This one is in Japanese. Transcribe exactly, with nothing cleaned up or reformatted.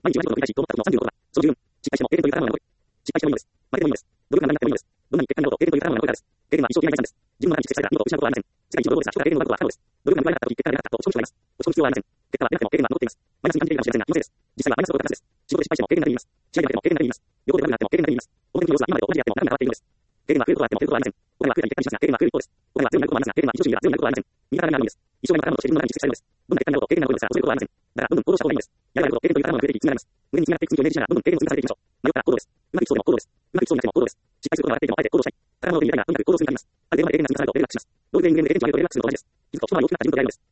毎日同じことを繰り返し、と思ったことのさんじゅうろくことだ。そのじゅうよん、失敗しても経験という宝物が残る。失敗してもいいのです。負けてもいいのです。努力が何になってもいいのです。どんなに結果になろうと経験という宝物が残るからです。経験は一生消えない財産です。自分の中に蓄積された見事を失うことはありません。世界一の労働者、人から経験を奪うことは不可能です。努力が報われなかった時、結果が出なかったと落ち込む人がいます。落ち込む必要はありません。結果は出なくても経験は残っています。マイナスに感じているかもしれませんが、気のせいです。実際はマイナスのことがプラスです。仕事で失敗しても経験になる意味ます。試合で負けても経験になる意味ます。旅行で悪くなっても経験になる意味ます。この天気の様子は今までと同じであっても中身が変わっているのです。経験は増えることはあっても減ることはありません。お金は増えたり減ったりしますが、経験は増える一方です。お金は強くなることもありますが、経験は一生懸命強くなることはありません。右肩上がりのようです。一生懸命の宝物として自分の中に蓄積されるのです。どんな結果になろうと経験が残るのですが、落ちることはありません。だから、どんどん行動した方がいいのです。やればやるほど経験という宝物が増えていき、つながります。無限につながっていく続きを明示しながら、どんどん経験を積み重ねていきましょう。迷ったら行動です。うまくいきそうでも行動です。うまくいきそうになっても行動です。失敗することが分かっていてもあえて行動したい。宝物を手に入れたいが、とにかく行動を積み重ねます。ある程度まで経験が積み重なると、レベルアップします。労働で人間で経験値を上げるとレベルアップするのと同じです。気づくと、一回り大きくなった自分と出会いのです。